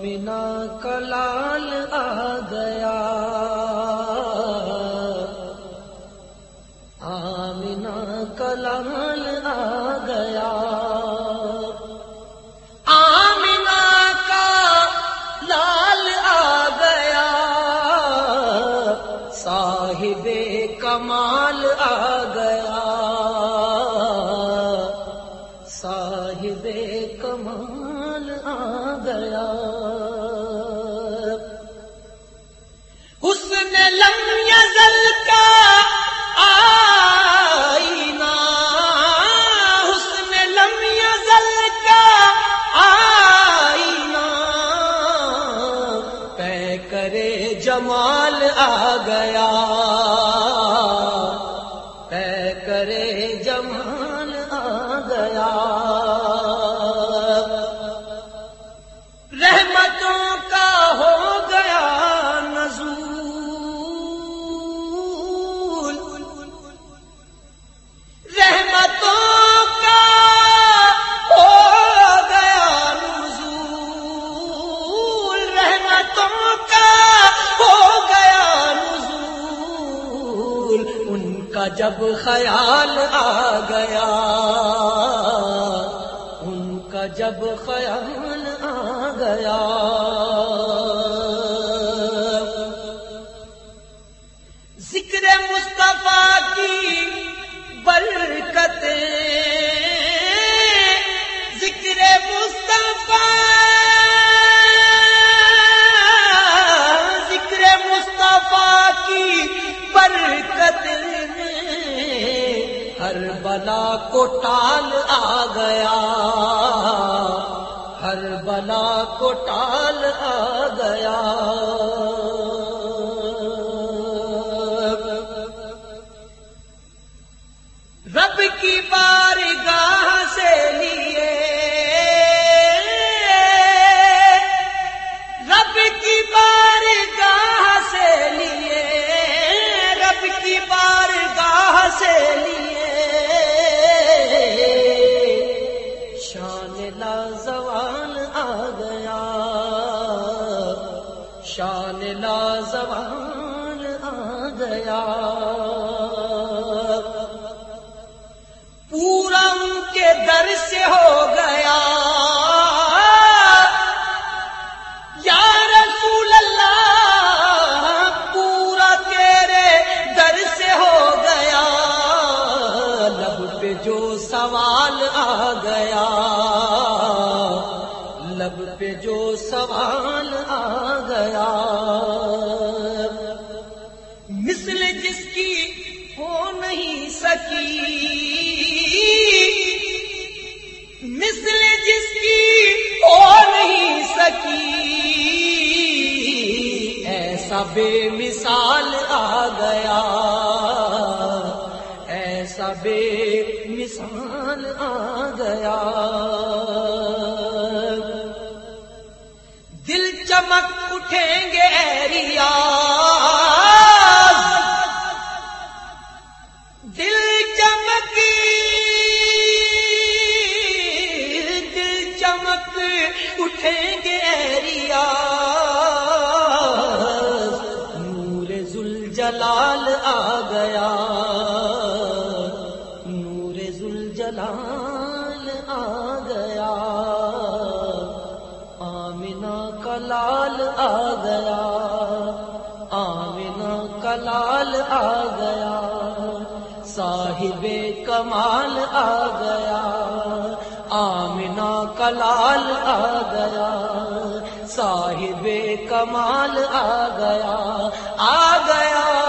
آمنہ کا لال آ گیا، آمنہ کا لال آ گیا، آمنہ کا لال آ گیا، صاحب کمال آ گیا، صاحب کمال آ گیا، حسن لم یزل کا آئینہ، حسن لم یزل کا آئینہ، پے کرے جمال آ گیا، پے کرے جمال آ گیا، رحمتوں کا ہو گیا نزول، رحمتوں کا ہو گیا نزول، رحمتوں کا ہو گیا نزول، ان کا جب خیال آ گیا، ان کا جب خیال آ گیا، ذکر مصطفیٰ کی برکتیں، ذکر مصطفیٰ، ذکر مصطفیٰ کی برکتیں، ہر بلا کو ٹال آ گیا، ہر بلا کو ٹال آ گیا، رب کی بارگاہ سے لیے، رب کی بارگاہ سے لیے، رب کی بارگاہ سے لیے، شان لازوال آ گیا، شان لازوال آ گیا، پورا ان کے در سے ہو گیا، یا رسول اللہ پورا تیرے در سے ہو گیا، لب پہ جو سوال آ گیا، لب پہ جو سوال آ گیا، مثل جس کی ہو نہیں سکی، مثل جس کی ہو نہیں سکی، ایسا بے مثال آ گیا، ایسا بے مثال آ گیا، دل چمک اٹھیں گے اے ریاض، دل چمک، دل چمک اٹھیں گے اے ریاض، نور ذوالجلال آ گیا، نور ذوالجلال آ گیا، آمنہ کا لال آ گیا، آمنہ کا لال آ گیا، صاحب کمال آ گیا، آمنہ کا لال آ گیا، صاحب کمال آ گیا، آ گیا۔